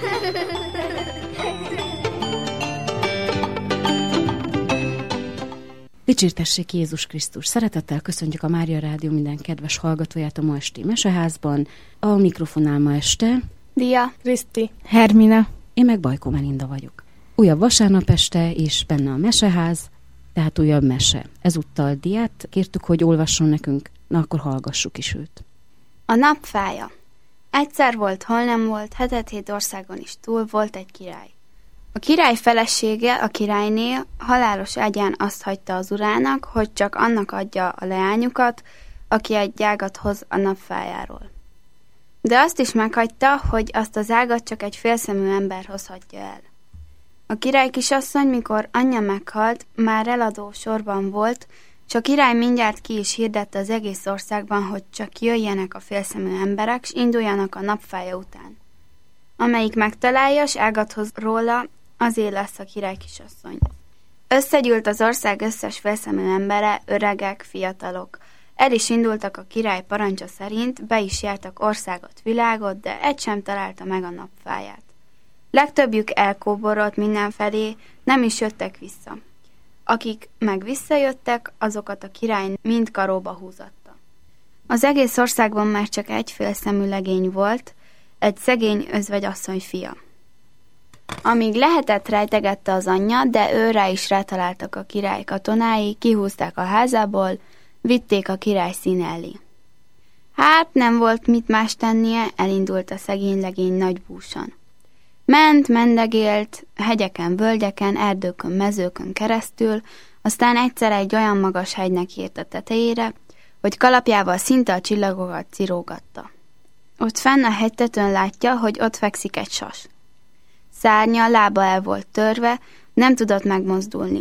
Dicsértessék Jézus Krisztus! Szeretettel köszöntjük a Mária Rádió minden kedves hallgatóját a ma esti meseházban. A mikrofonnál ma este Dia, Kriszti, Hermina. Én meg Bajkó Melinda vagyok. Újabb vasárnap este, és benne a meseház, tehát újabb mese. Ezúttal Diát kértük, hogy olvasson nekünk, na akkor hallgassuk is őt. A napfája. Egyszer volt, hol nem volt, 7 országon is túl volt egy király. A király felesége a királyné halálos ágyán azt hagyta az urának, hogy csak annak adja a leányukat, aki egy ágat hoz a napfájáról. De azt is meghagyta, hogy azt az ágat csak egy félszemű ember hozhatja el. A király kisasszony, mikor anyja meghalt, már eladó sorban volt, és a király mindjárt ki is hirdette az egész országban, hogy csak jöjjenek a félszemű emberek, s induljanak a napfája után. Amelyik megtalálja, s ágat hoz róla, azé lesz a király kisasszony. Összegyűlt az ország összes félszemű embere, öregek, fiatalok. El is indultak a király parancsa szerint, be is jártak országot, világot, de egy sem találta meg a napfáját. Legtöbbjük elkóborolt mindenfelé, nem is jöttek vissza. Akik meg visszajöttek, azokat a király mind karóba húzatta. Az egész országban már csak egy félszemű legény volt, egy szegény özvegyasszony fia. Amíg lehetett, rejtegette az anyja, de őrá is rátaláltak a király katonái, kihúzták a házából, vitték a király színe elé. Hát nem volt mit más tennie, elindult a szegény legény nagy búsan. Ment, mendegélt, hegyeken, völgyeken, erdőkön, mezőkön keresztül, aztán egyszer egy olyan magas hegynek ért a tetejére, hogy kalapjával szinte a csillagokat cirógatta. Ott fenn a hegytetőn látja, hogy ott fekszik egy sas. Szárnya, lába el volt törve, nem tudott megmozdulni.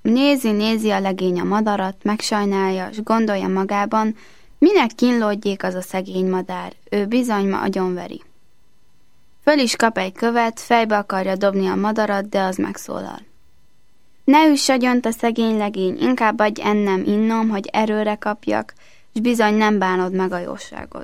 Nézi a legény a madarat, megsajnálja, s gondolja magában, minek kínlódjék az a szegény madár, ő bizony ma agyonveri. Föl is kap egy követ, fejbe akarja dobni a madarat, de az megszólal. Ne üss agyont a szegény legény, inkább adj ennem, innom, hogy erőre kapjak, s bizony nem bánod meg a jóságod.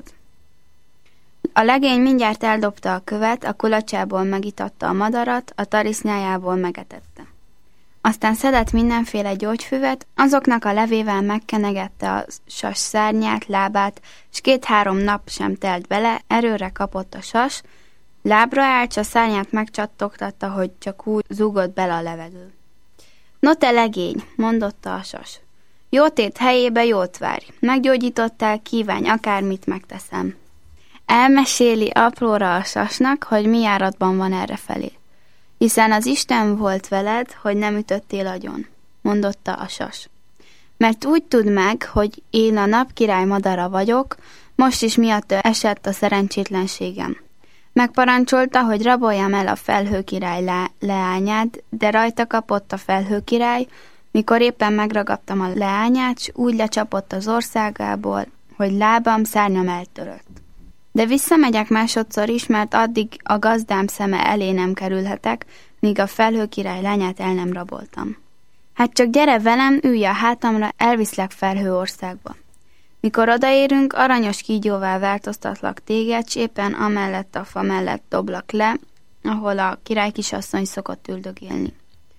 A legény mindjárt eldobta a követ, a kulacsából megitatta a madarat, a tarisznyájából megetette. Aztán szedett mindenféle gyógyfüvet, azoknak a levével megkenegette a sas szárnyát, lábát, s 2-3 nap sem telt bele, erőre kapott a sas, lábra állt, s a szárnyát megcsattogtatta, hogy csak úgy zúgott bele a levegő. No te legény, mondotta a sas. Jó tét helyébe jót várj, meggyógyítottál, kívánj, akármit megteszem. Elmeséli apróra a sasnak, hogy mi járatban van errefelé. Hiszen az Isten volt veled, hogy nem ütöttél agyon, mondotta a sas. Mert úgy tudd meg, hogy én a napkirály madara vagyok, most is miatt esett a szerencsétlenségem. Megparancsolta, hogy raboljam el a felhőkirály leányát, de rajta kapott a felhőkirály, mikor éppen megragadtam a leányát, s úgy lecsapott az országából, hogy lábam, szárnyam eltörött. De visszamegyek másodszor is, mert addig a gazdám szeme elé nem kerülhetek, míg a felhőkirály lányát el nem raboltam. Hát csak gyere velem, ülj a hátamra, elviszlek Felhőországba. Mikor odaérünk, aranyos kígyóvá változtatlak téged, s éppen amellett a fa mellett doblak le, ahol a király kisasszony szokott üldögélni.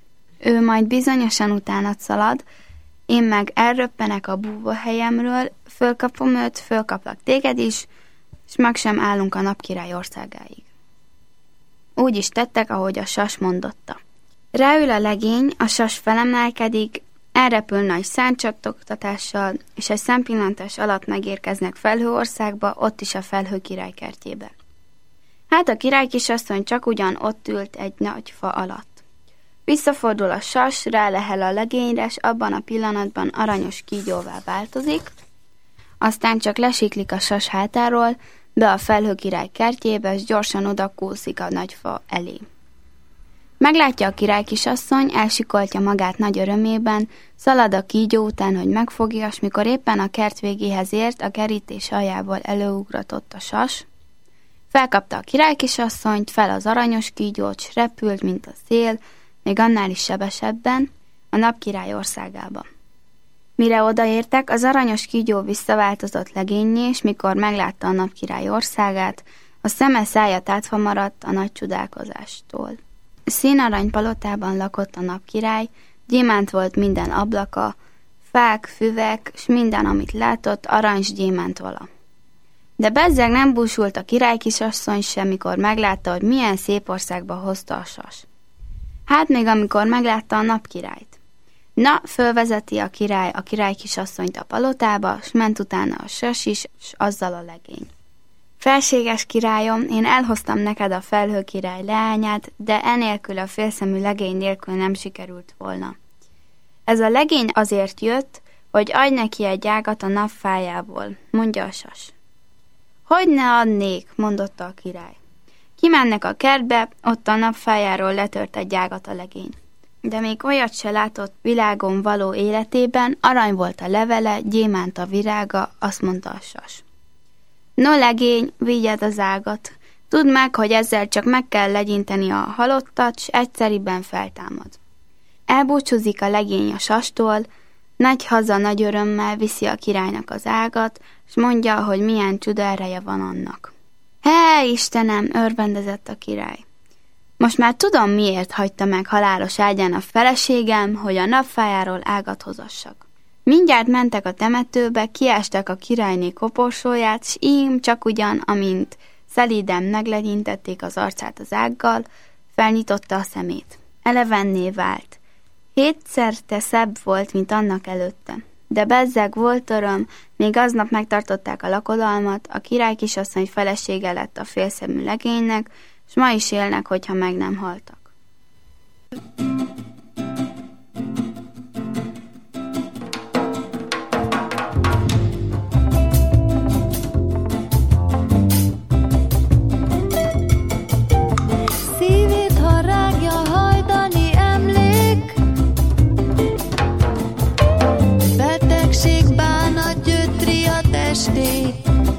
Ő majd bizonyosan utánad szalad, én meg elröppenek a búvóhelyemről, fölkapom őt, fölkaplak téged is, és meg sem állunk a napkirály országáig. Úgy is tettek, ahogy a sas mondotta. Ráül a legény, a sas felemelkedik, elrepül nagy szárnycsattogtatással, és egy szempillantás alatt megérkeznek Felhőországba, ott is a felhőkirály kertjébe. Hát a király kisasszony csak ugyan ott ült egy nagy fa alatt. Visszafordul a sas, rálehel a legényre, és abban a pillanatban aranyos kígyóvá változik, aztán csak lesiklik a sas hátáról, be a felhőkirály kertjébe, és gyorsan odakúszik a nagy fa elé. Meglátja a király kisasszony, elsikoltja magát nagy örömében, szalad a kígyó után, hogy megfogja, s mikor éppen a kert végéhez ért, a kerítés aljából előugratott a sas, felkapta a király kisasszonyt, fel az aranyos kígyót, s repült, mint a szél, még annál is sebesebben, a napkirály országába. Mire odaértek, az aranyos kígyó visszaváltozott legénnyé, és mikor meglátta a napkirály országát, A szeme szája tátva maradt a nagy csodálkozástól. Színarany palotában lakott a napkirály, gyémánt volt minden ablaka, fák, füvek, s minden, amit látott, arany s gyémánt vala. De bezzeg nem búsult a királykisasszony sem, mikor meglátta, hogy milyen szép országba hozta a sas. Hát még amikor meglátta a napkirályt. Na, fölvezeti a királykisasszonyt a palotába, s ment utána a sas is, s azzal a legény. Felséges királyom, én elhoztam neked a felhő király leányát, de enélkül a félszemű legény nélkül nem sikerült volna. Ez a legény azért jött, hogy adj neki egy ágat a napfájából, mondja a sas. Hogy ne adnék, mondotta a király. Kimennek a kertbe, ott a napfájáról letört egy ágat a legény. De még olyat se látott világon való életében, arany volt a levele, gyémánt a virága, azt mondta a sas. No legény, vigyed az ágat. Tudd meg, hogy ezzel csak meg kell legyinteni a halottat, s egyszeriben feltámad. Elbúcsúzik a legény a sastól, nagy haza nagy örömmel viszi a királynak az ágat, s mondja, hogy milyen csuda ereje van annak. Hé, Istenem, örvendezett a király. Most már tudom, miért hagyta meg halálos ágyán a feleségem, hogy a napfájáról ágat hozassak. Mindjárt mentek a temetőbe, kiásták a királyné koporsóját, s ím csak ugyan, amint szelíden meglegyintették az arcát az ággal, felnyitotta a szemét. Elevenné vált. 7-szerte szebb volt, mint annak előtte. De bezzeg volt öröm, még aznap megtartották a lakodalmat, a királykisasszony felesége lett a félszemű legénynek, s ma is élnek, hogyha meg nem haltak. Szívét, ha rágja hajdani emlék, betegség, bánat gyötri a testét.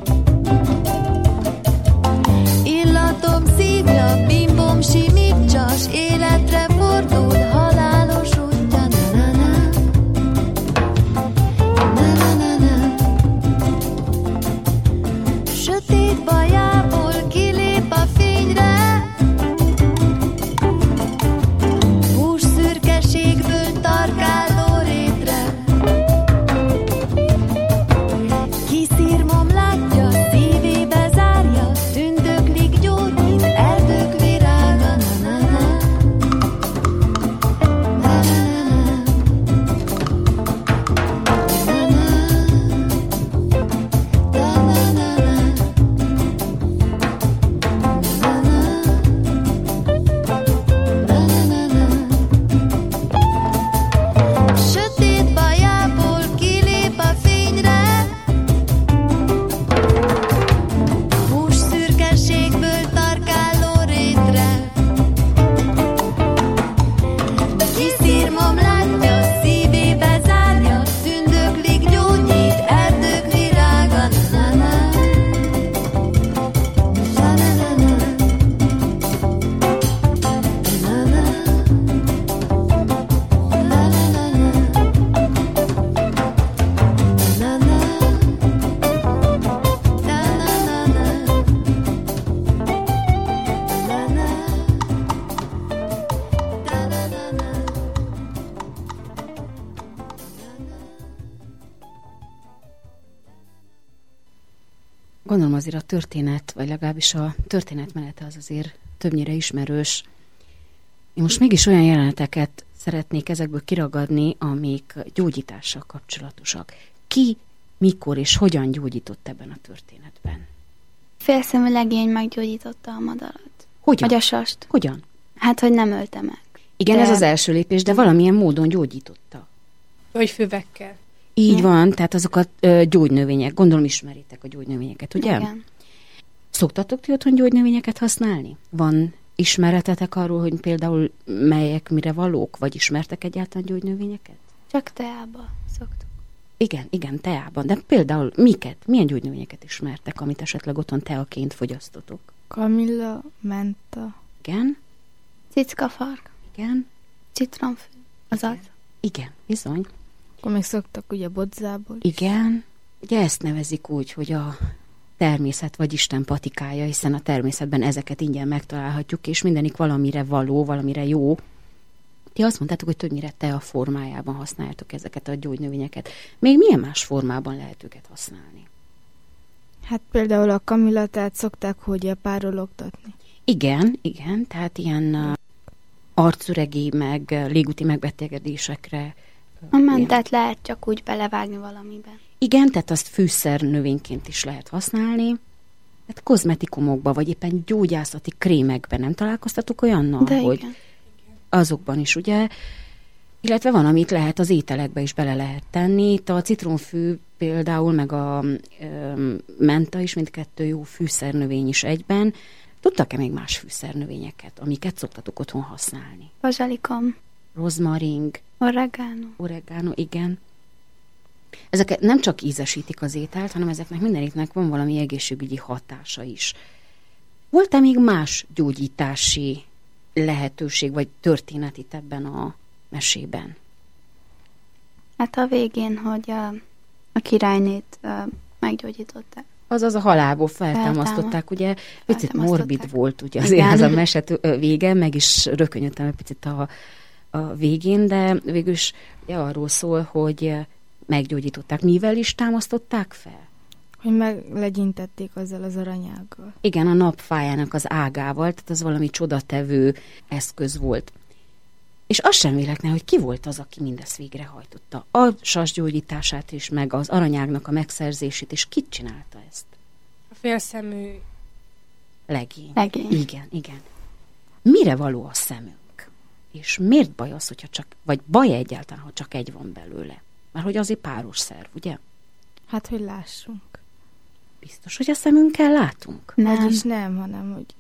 Illatom szívja, bimbom simítsas, életre fordul halálos útja. Na-na-na, na-na-na-na. Sötét bajából kilép a fényre, hús szürkeségből tarkáló rétre. Kiszírmom látja, szívébe zárja, tündöklik gyógyít, erdők virága. Na-na-na, na-na-na, sötét bajából kilép a fényre, hús szürkeségből tarkáló rétre. Kiszírmom látja, szívébe zárja, tündöklik gyógyít, erdők virága. Na-na-na, na-na-na-na, Gondolom azért a történet, vagy legalábbis a történetmenete az azért többnyire ismerős. Én most mégis olyan jeleneteket szeretnék ezekből kiragadni, amik gyógyítással kapcsolatosak. Ki, mikor és hogyan gyógyított ebben a történetben? Félszemű legény meggyógyította a madarat. Hogyan? Vagy a sast. Hogyan? Hát, hogy nem ölte meg. Igen, De- ez az első lépés, de valamilyen módon gyógyította. Vagy füvekkel. Így van, tehát azok a gyógynövények, gondolom ismeritek a gyógynövényeket, ugye? Igen. Szoktatok ti otthon gyógynövényeket használni? Van ismeretetek arról, hogy például melyek mire valók, vagy ismertek egyáltalán gyógynövényeket? Csak teába szoktuk. Igen, teában. De például miket? Milyen gyógynövényeket ismertek, amit esetleg otthon teaként fogyasztotok? Kamilla, menta. Igen? Cickafark, Igen? citromfű, az az. Igen, bizony. Akkor még szoktak ugye bodzából. Igen. Ugye ezt nevezik úgy, hogy a természet vagy Isten patikája, hiszen a természetben ezeket ingyen megtalálhatjuk, és mindenik valamire való, valamire jó. Ti azt mondtátok, hogy többnyire tea formájában használjátok ezeket a gyógynövényeket. Még milyen más formában lehet őket használni? Hát például a kamillatát szokták hódja párologtatni. Igen, tehát ilyen arcüregi, meg légúti megbetegedésekre. A mentet lehet csak úgy belevágni valamiben. Igen, tehát azt fűszernövényként is lehet használni. Hát kozmetikumokban, vagy éppen gyógyászati krémekben nem találkoztatok olyannal, De hogy igen. azokban is, ugye? Illetve van, amit lehet az ételekbe is bele lehet tenni. Itt a citromfű például, meg a menta is, mindkettő jó fűszernövény is egyben. Tudtak-e még más fűszernövényeket, amiket szoktatok otthon használni? Bazsalikom, Rozmaring, oregano. igen. Ezeket nem csak ízesítik az ételt, hanem ezeknek mindeniknek van valami egészségügyi hatása is. Volt-e még más gyógyítási lehetőség, vagy történet itt ebben a mesében? Hát a végén, hogy a királynét meggyógyították. Azaz a halálból feltámasztották, ugye picit morbid volt ugye azért Igen. ez a mese vége, meg is rökönyödtem egy picit a végén, de végül is arról szól, hogy meggyógyították. Mivel is támasztották fel? Hogy meglegyintették azzal az aranyággal. Igen, a napfájának az ágával, tehát az valami csodatevő eszköz volt. És az sem véletlen, hogy ki volt az, aki mindezt végrehajtotta. A sas gyógyítását is, meg az aranyágnak a megszerzését, és ki csinálta ezt? A félszemű Legény. Igen. Mire való a szemünk? És miért baj az, hogyha vagy baj egyáltalán, ha csak egy van belőle? Mert hogy azért páros szerv, ugye? Hát, hogy lássunk. Biztos, hogy a szemünkkel látunk? Vagyis nem, hanem hogy...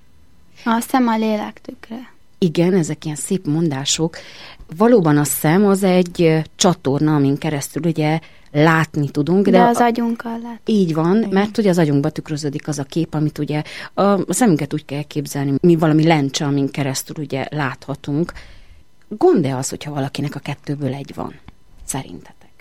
A szem a lélek tükre. Igen, ezek ilyen szép mondások. Valóban a szem az egy csatorna, amin keresztül ugye látni tudunk. De az agyunkkal lát. Így van, mert ugye az agyunkba tükröződik az a kép, amit ugye a szemünket úgy kell képzelni, mi valami lencse, amin keresztül ugye láthatunk. Gond-e az, hogyha valakinek a kettőből egy van? Szerintetek?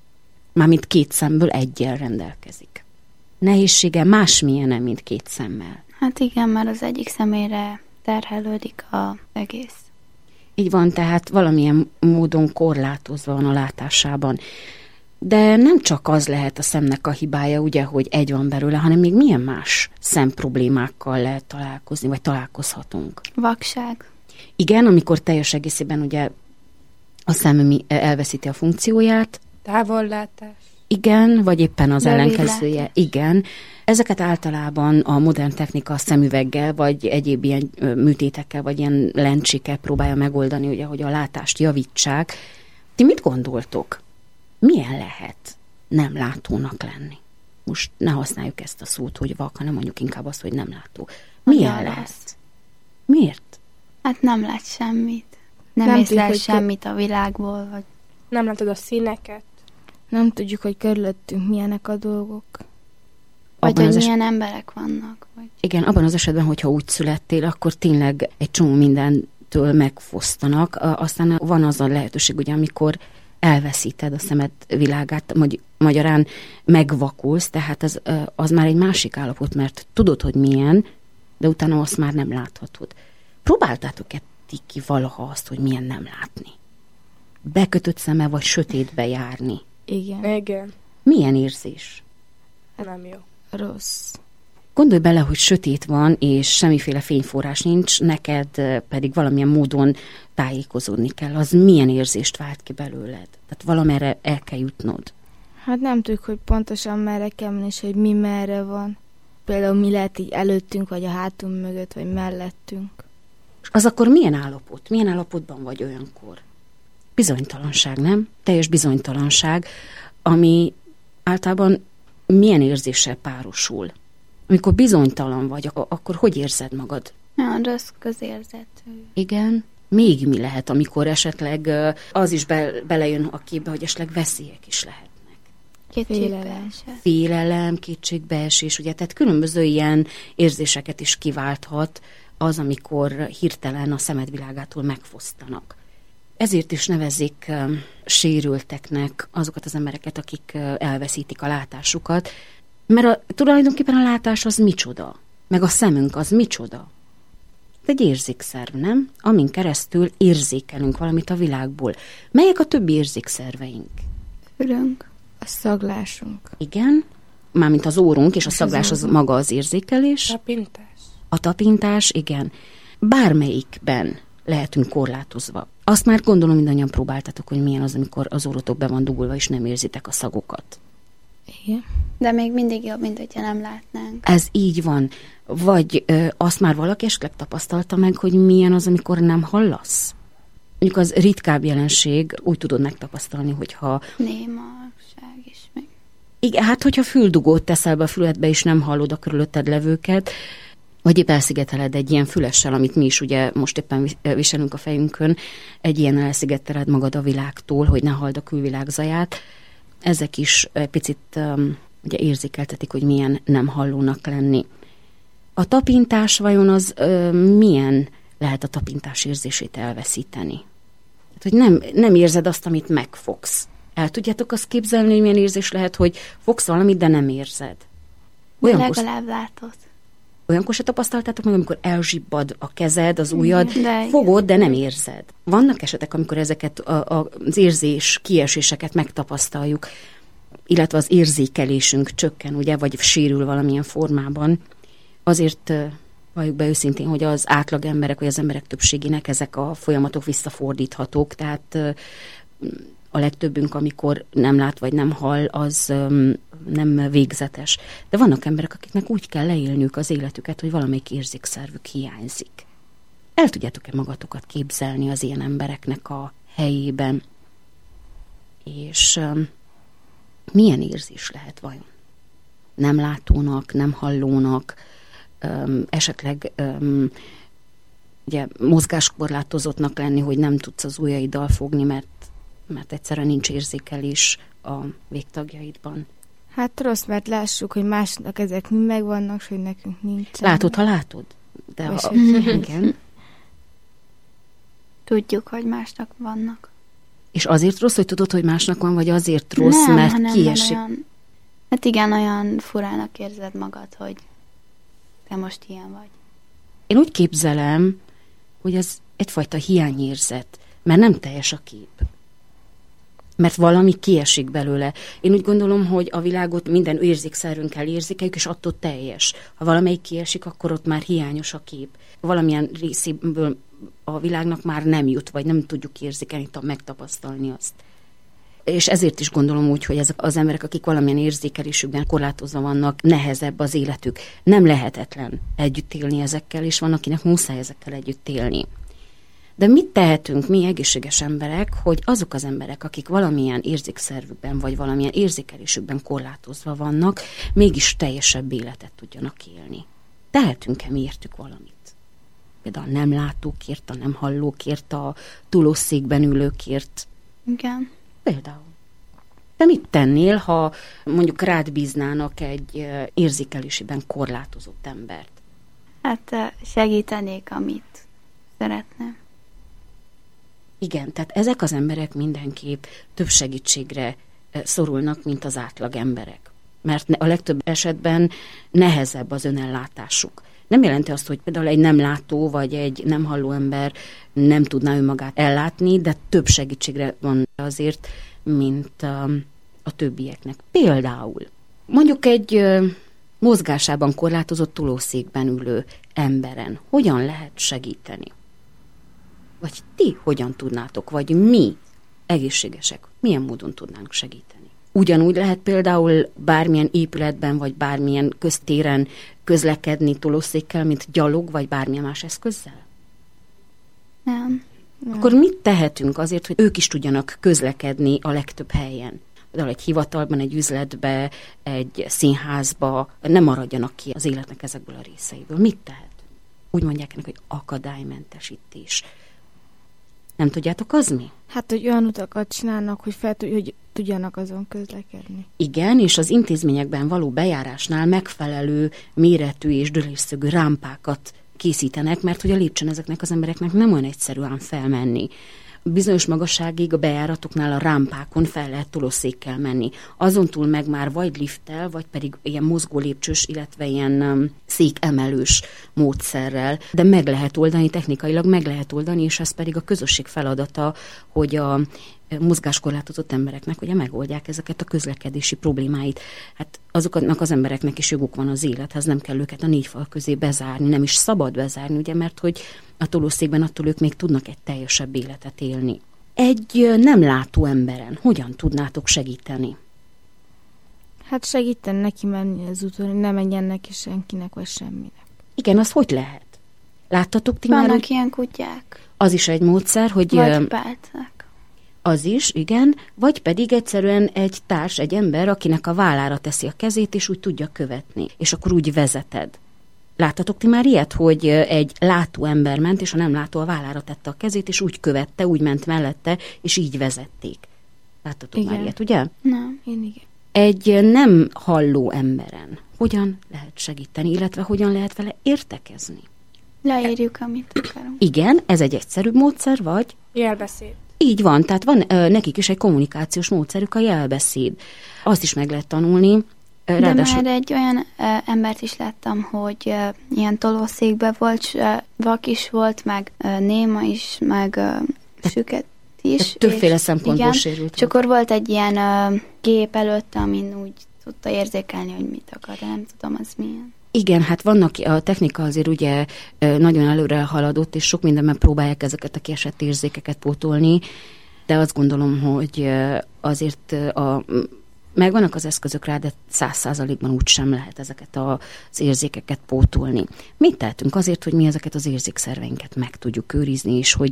Mármint két szemből eggyel rendelkezik. Nehézsége másmilyen, mint két szemmel. Hát igen, mert az egyik szemére terhelődik az egész. Így van, tehát valamilyen módon korlátozva van a látásában. De nem csak az lehet a szemnek a hibája, ugye, hogy egy van belőle, hanem még milyen más szemproblémákkal lehet találkozni, vagy találkozhatunk. Vakság. Igen, amikor teljes egészében ugye a szem elveszíti a funkcióját. távollátás. Igen, vagy éppen az Rövidlátás. ellenkezője. Igen. Ezeket általában a modern technika a szemüveggel, vagy egyéb ilyen műtétekkel, vagy ilyen lencsékkel próbálja megoldani, ugye, hogy a látást javítsák. Ti mit gondoltok? Milyen lehet nem látónak lenni? Most ne használjuk ezt a szót, hogy vak, hanem mondjuk inkább azt, hogy nem látó. Milyen Nagyon lehet? rossz. Miért? Hát nem lát semmit. Nem Nem észlel tudjuk, hogy semmit a világból. Vagy... Nem látod a színeket. Nem tudjuk, hogy körülöttünk milyenek a dolgok. Vagy Abban hogy az milyen emberek vannak. Vagy... Igen, abban az esetben, hogyha úgy születtél, akkor tényleg egy csomó mindentől megfosztanak. Aztán van az a lehetőség, ugye, amikor elveszíted a szemed világát, magyarán megvakulsz, tehát az már egy másik állapot, mert tudod, hogy milyen, de utána azt már nem láthatod. Próbáltátok-e ti ki valaha azt, hogy milyen nem látni? Bekötött szeme, vagy sötétbe járni? Igen, Igen. Milyen érzés? Nem jó. rossz. Gondolj bele, hogy sötét van, és semmiféle fényforrás nincs, neked pedig valamilyen módon tájékozódni kell. Az milyen érzést vált ki belőled? Tehát valamerre el kell jutnod. Hát nem tudjuk, hogy pontosan merre kell menni, és hogy mi merre van. Például mi lehet így előttünk, vagy a hátunk mögött, vagy mellettünk. És az akkor milyen állapot? Milyen állapotban vagy olyankor? Bizonytalanság, nem? Teljes bizonytalanság, ami általában milyen érzéssel párosul? Amikor bizonytalan vagy, akkor hogy érzed magad? Nagyon rossz közérzetű. Igen. Még mi lehet, amikor esetleg az is belejön a képbe, hogy esetleg veszélyek is lehetnek. Kétségbeesett. Félelem, kétségbeesés, ugye, tehát különböző ilyen érzéseket is kiválthat az, amikor hirtelen a szemedvilágától megfosztanak. Ezért is nevezik sérülteknek azokat az embereket, akik elveszítik a látásukat. Mert tulajdonképpen a látás az micsoda? Meg a szemünk az micsoda? Egy érzékszerv, nem? Amin keresztül érzékelünk valamit a világból. Melyek a többi érzékszerveink? Fülünk. A szaglásunk. Igen, mármint az órunk, és a szaglás az maga az érzékelés. Tapintás. A tapintás, igen. Bármelyikben lehetünk korlátozva. Azt már gondolom mindannyian próbáltatok, hogy milyen az, amikor az órotok be van dugulva, és nem érzitek a szagokat. Igen. De még mindig jobb, mint hogyha nem látnánk. Ez így van. Vagy azt már valaki esetleg tapasztalta meg, hogy milyen az, amikor nem hallasz? Mondjuk az ritkább jelenség, úgy tudod megtapasztalni, hogyha... Némaság is meg. Igen, hát hogyha füldugót teszel be a füledbe, és nem hallod a körülötted levőket, vagy épp elszigeteled egy ilyen fülessel, amit mi is ugye most éppen viselünk a fejünkön, egy ilyen elszigeteled magad a világtól, hogy ne halld a külvilág zaját. Ezek is picit ugye érzékeltetik, hogy milyen nem hallónak lenni. A tapintás vajon az milyen lehet a tapintás érzését elveszíteni? Hát, hogy nem érzed azt, amit megfogsz. El tudjátok azt képzelni, hogy milyen érzés lehet, hogy fogsz valamit, de nem érzed? Legalább látod. Olyankor se tapasztaltátok meg, amikor elzsibbad a kezed, az ujjad, De fogod, de nem érzed. Vannak esetek, amikor ezeket az érzés kieséseket megtapasztaljuk, illetve az érzékelésünk csökken, ugye, vagy sérül valamilyen formában. Azért valljuk be őszintén, hogy az átlag emberek, vagy az emberek többségének ezek a folyamatok visszafordíthatók, tehát a legtöbbünk, amikor nem lát, vagy nem hall, az nem végzetes. De vannak emberek, akiknek úgy kell leélniük az életüket, hogy valamelyik érzékszervük hiányzik. El tudjátok-e magatokat képzelni az ilyen embereknek a helyében? És milyen érzés lehet vajon? Nem látónak, nem hallónak, esetleg ugye mozgáskorlátozottnak lenni, hogy nem tudsz az ujjaiddal fogni, mert egyszerűen nincs érzékelés a végtagjaidban. Hát rossz, mert lássuk, hogy másnak ezek mind megvannak, és hogy nekünk nincs. Látod, ha látod? De igen. tudjuk, hogy másnak vannak. És azért rossz, hogy tudod, hogy másnak van, vagy azért rossz, nem, mert hanem kiesik? Olyan, hát igen, olyan furának érzed magad, hogy te most ilyen vagy. Én úgy képzelem, hogy ez egyfajta hiányérzet, mert nem teljes a kép. Mert valami kiesik belőle. Én úgy gondolom, hogy a világot minden érzékszervünkkel érzékeljük, és attól teljes. Ha valamelyik kiesik, akkor ott már hiányos a kép. Valamilyen részéből a világnak már nem jut, vagy nem tudjuk érzékelni, megtapasztalni azt. És ezért is gondolom úgy, hogy ezek az emberek, akik valamilyen érzékelésükben korlátozva vannak, nehezebb az életük. Nem lehetetlen együtt élni ezekkel, és van, akinek muszáj ezekkel együtt élni. De mit tehetünk mi egészséges emberek, hogy azok az emberek, akik valamilyen érzékszervükben, vagy valamilyen érzékelésükben korlátozva vannak, mégis teljesebb életet tudjanak élni? Tehetünk-e mi értük valamit? Például a nem látókért, a nem hallókért, a túlószékben ülőkért. Igen. Például. De mit tennél, ha mondjuk rád bíznának egy érzékelésében korlátozott embert? Hát segítenék, amit szeretném. Igen, tehát ezek az emberek mindenképp több segítségre szorulnak, mint az átlag emberek. Mert a legtöbb esetben nehezebb az önellátásuk. Nem jelenti azt, hogy például egy nem látó vagy egy nem halló ember nem tudná önmagát ellátni, de több segítségre van azért, mint a többieknek. Például mondjuk egy mozgásában korlátozott tolószékben ülő emberen hogyan lehet segíteni? Vagy ti hogyan tudnátok, vagy mi egészségesek, milyen módon tudnánk segíteni? Ugyanúgy lehet például bármilyen épületben, vagy bármilyen köztéren közlekedni tolószékkel, mint gyalog, vagy bármilyen más eszközzel? Nem. Akkor mit tehetünk azért, hogy ők is tudjanak közlekedni a legtöbb helyen? Például egy hivatalban, egy üzletbe, egy színházba, nem maradjanak ki az életnek ezekből a részeiből. Mit tehetünk? Úgy mondják ennek, hogy akadálymentesítés. Nem tudjátok, az mi? Hát, hogy olyan utakat csinálnak, hogy tudjanak azon közlekedni. Igen, és az intézményekben való bejárásnál megfelelő méretű és dölésszögű rámpákat készítenek, mert hogy a lépcsőn ezeknek az embereknek nem olyan egyszerűen felmenni. bizonyos magasságig a bejáratoknál a rámpákon fel lehet tolószékkel menni. Azon túl meg már vagy lifttel, vagy pedig ilyen mozgó lépcsős, illetve ilyen székemelős módszerrel, de meg lehet oldani, technikailag meg lehet oldani, és ez pedig a közösség feladata, hogy a mozgáskorlátozott embereknek ugye megoldják ezeket a közlekedési problémáit. Hát azoknak az embereknek is joguk van az élethez, nem kell őket a 4 fal közé bezárni, nem is szabad bezárni, ugye, mert hogy a tolószékben attól ők még tudnak egy teljesebb életet élni. Egy nem látó emberen hogyan tudnátok segíteni? Hát segíteni neki menni az úton, hogy ne menjen neki senkinek, vagy semminek. Igen, az hogy lehet? Láttatok ti már? Vannak ilyen kutyák. Az is egy módszer, hogy... Vagy pálcák. Az is, igen, vagy pedig egyszerűen egy társ, egy ember, akinek a vállára teszi a kezét, és úgy tudja követni, és akkor úgy vezeted. Láttatok ti már ilyet, hogy egy látó ember ment, és a nem látó a vállára tette a kezét, és úgy követte, úgy ment mellette, és így vezették. Láttatok Igen. már ilyet, ugye? Nem. Én igen. Egy nem halló emberen hogyan lehet segíteni, illetve hogyan lehet vele értekezni? Leírjuk, amit akarunk. Igen, ez egy egyszerűbb módszer, vagy? Jelbeszéd. Így van, tehát van nekik is egy kommunikációs módszerük, a jelbeszéd. Azt is meg lehet tanulni. De már egy olyan embert is láttam, hogy ilyen tolószékbe volt, vak is volt, meg néma is, meg süket is. Többféle szempontból igen, sérült. és akkor volt egy ilyen gép előtte, amin úgy tudta érzékelni, hogy mit akar, de nem tudom, az milyen. Igen, hát vannak, a technika azért ugye nagyon előre haladott, és sok mindenben próbálják ezeket a kiesett érzékeket pótolni, de azt gondolom, hogy azért megvannak az eszközök rá, de 100%-ban úgy sem lehet ezeket az érzékeket pótolni. Mit tehetünk azért, hogy mi ezeket az érzékszerveinket meg tudjuk őrizni, és hogy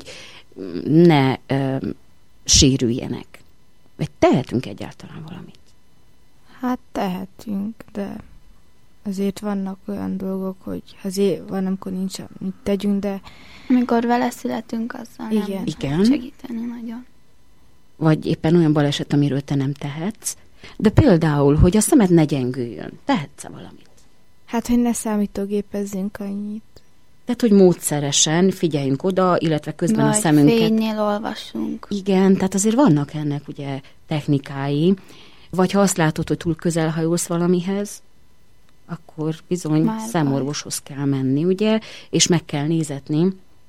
ne sérüljenek? Vagy tehetünk egyáltalán valamit? Hát tehetünk, de azért vannak olyan dolgok, hogy azért van, amikor nincs, mit tegyünk, de... Amikor vele születünk, azzal nem Igen. lehet segíteni nagyon. Vagy éppen olyan baleset, amiről te nem tehetsz. De például, hogy a szemed ne gyengüljön, tehetsz-e valamit? Hát, hogy ne számítógépezzünk annyit. Tehát, hogy módszeresen figyeljünk oda, illetve közben vagy a szemünket... Vagy fénynél olvassunk. Igen, tehát azért vannak ennek ugye technikái. Vagy ha azt látod, hogy túl közel hajolsz valamihez, akkor bizony már szemorvoshoz kell menni, ugye, és meg kell nézetni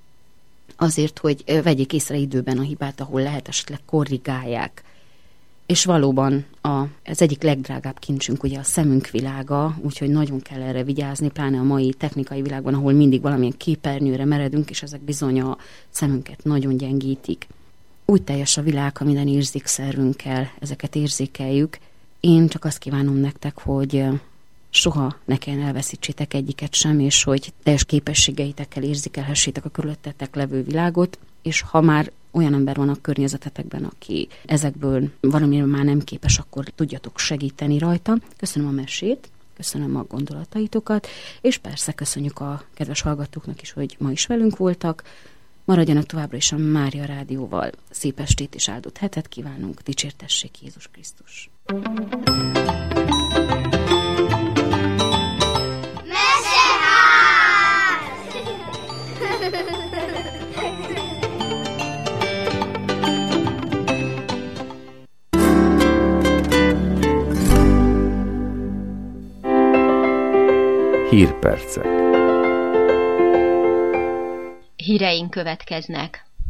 azért, hogy vegyék észre időben a hibát, ahol lehet, esetleg korrigálják. És valóban az egyik legdrágább kincsünk ugye a szemünk világa, úgyhogy nagyon kell erre vigyázni, pláne a mai technikai világban, ahol mindig valamilyen képernyőre meredünk, és ezek bizony a szemünket nagyon gyengítik. Úgy teljes a világ, ha minden érzékszervünkkel ezeket érzékeljük. Én csak azt kívánom nektek, hogy soha ne kelljen elveszítsétek egyiket sem, és hogy teljes képességeitekkel érzékelhessétek a körülöttetek levő világot, és ha már olyan ember van a környezetetekben, aki ezekből valamire már nem képes, akkor tudjatok segíteni rajta. Köszönöm a mesét, köszönöm a gondolataitokat, és persze köszönjük a kedves hallgatóknak is, hogy ma is velünk voltak. Maradjanak továbbra is a Mária Rádióval. Szép estét és áldott hetet kívánunk. Dicsértessék Jézus Krisztus! Hírpercek. Híreink következnek.